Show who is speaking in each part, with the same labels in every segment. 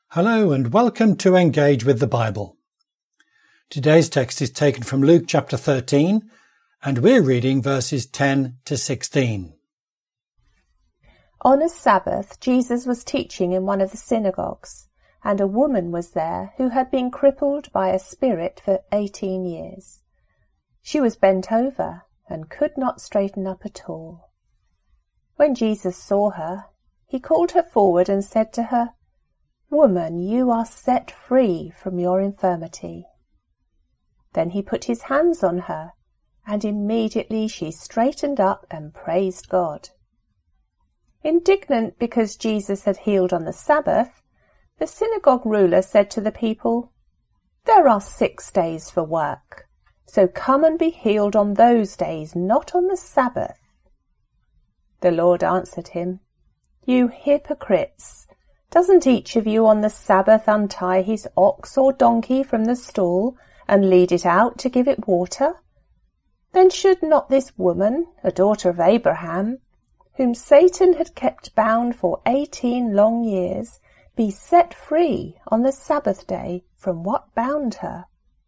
Speaker 1: Hello and welcome to Engage with the Bible. Today's text is taken from Luke chapter 13 and we're reading verses 10 to 16.
Speaker 2: On a Sabbath, Jesus was teaching in one of the synagogues, and a woman was there who had been crippled by a spirit for 18 years. She was bent over and could not straighten up at all. When Jesus saw her, he called her forward and said to her, "Woman, you are set free from your infirmity." Then he put his hands on her, and immediately she straightened up and praised God. Indignant because Jesus had healed on the Sabbath, the synagogue ruler said to the people, "There are 6 days for work, so come and be healed on those days, not on the Sabbath." The Lord answered him, "You hypocrites! Doesn't each of you on the Sabbath untie his ox or donkey from the stall and lead it out to give it water? Then should not this woman, a daughter of Abraham, whom Satan had kept bound for 18 long years, be set free on the Sabbath day from what bound her?"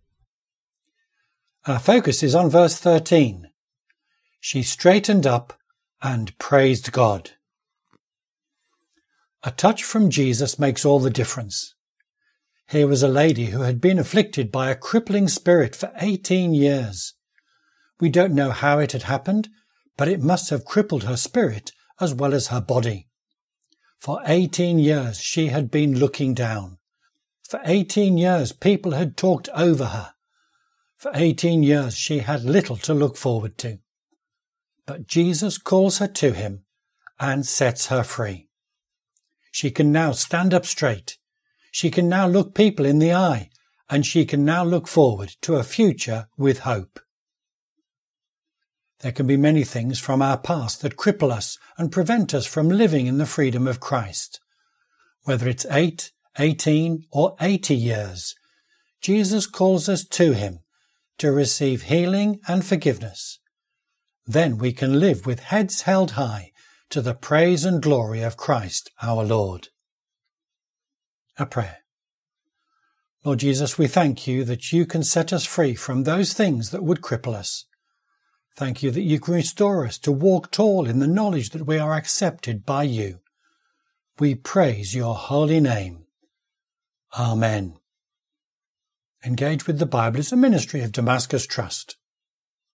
Speaker 1: Our focus is on verse 13. She straightened up and praised God. A touch from Jesus makes all the difference. Here was a lady who had been afflicted by a crippling spirit for 18 years. We don't know how it had happened, but it must have crippled her spirit as well as her body. For 18 years she had been looking down. For 18 years people had talked over her. For 18 years she had little to look forward to. But Jesus calls her to him and sets her free. She can now stand up straight. She can now look people in the eye, and she can now look forward to a future with hope. There can be many things from our past that cripple us and prevent us from living in the freedom of Christ. Whether it's 8, 18 or 80 years, Jesus calls us to him to receive healing and forgiveness. Then we can live with heads held high to the praise and glory of Christ our Lord. A prayer. Lord Jesus, we thank you that you can set us free from those things that would cripple us. Thank you that you can restore us to walk tall in the knowledge that we are accepted by you. We praise your holy name. Amen. Engage with the Bible is a ministry of Damascus Trust.